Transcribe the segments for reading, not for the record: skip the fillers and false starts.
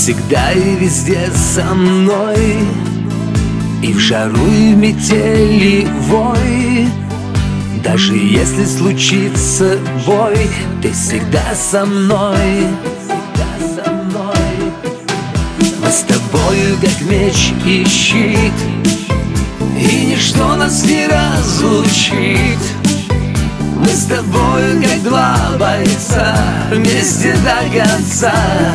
всегда и везде со мной, и в жару, и в метели вой. Даже если случится бой, ты всегда со мной. Мы с тобою как меч и щит, и ничто нас не разлучит. Мы с тобою как два бойца, вместе до конца.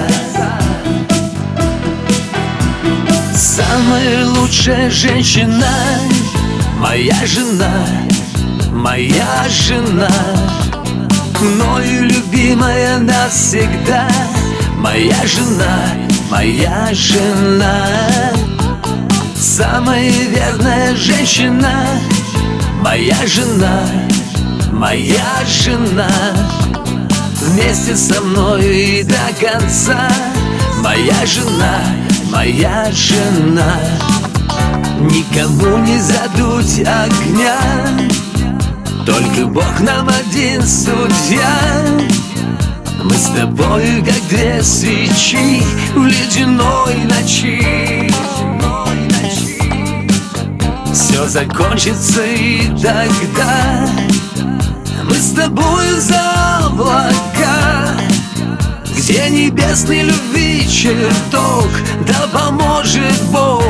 Самая лучшая женщина, моя жена, моя жена. Мною любимая навсегда, моя жена, моя жена. Самая верная женщина, моя жена, моя жена. Вместе со мной и до конца, моя жена, моя жена. Никому не задуть огня, только Бог нам один судья. Мы с тобою как две свечи в ледяной ночи. Все закончится, и тогда мы с тобою за облака, где небесной любви чертог, да поможет Бог.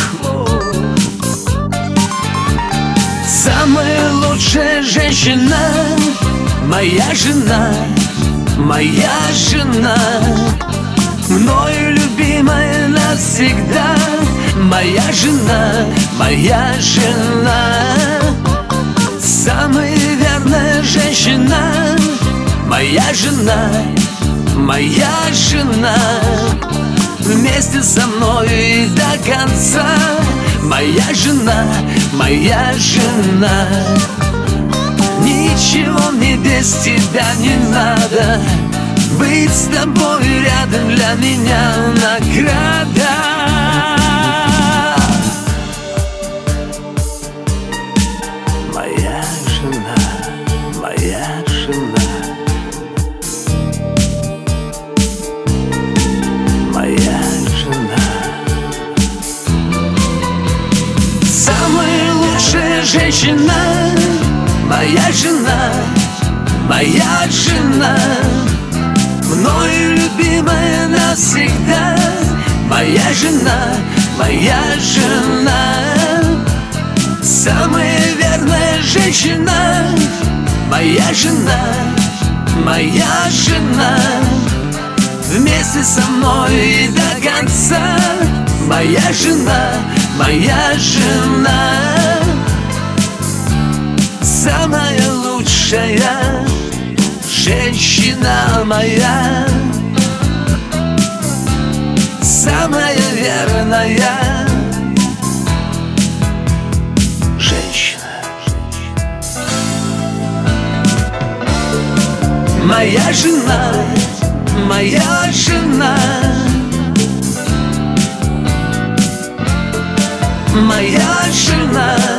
Самая лучшая женщина, моя жена, моя жена. Мною любимая навсегда, моя жена, моя жена. Самая верная женщина, моя жена, моя жена. Вместе со мной и до конца, моя жена, моя жена. Ничего мне без тебя не надо, быть с тобой рядом для меня награда. Моя жена, моя жена, моя жена. Самая лучшая женщина, моя жена, моя жена. Мною любимая навсегда, моя жена, моя жена. Самая верная женщина, моя жена, моя жена. Вместе со мной и до конца, моя жена, моя жена. Самая лучшая женщина моя, самая верная женщина. Моя жена, моя жена, моя жена.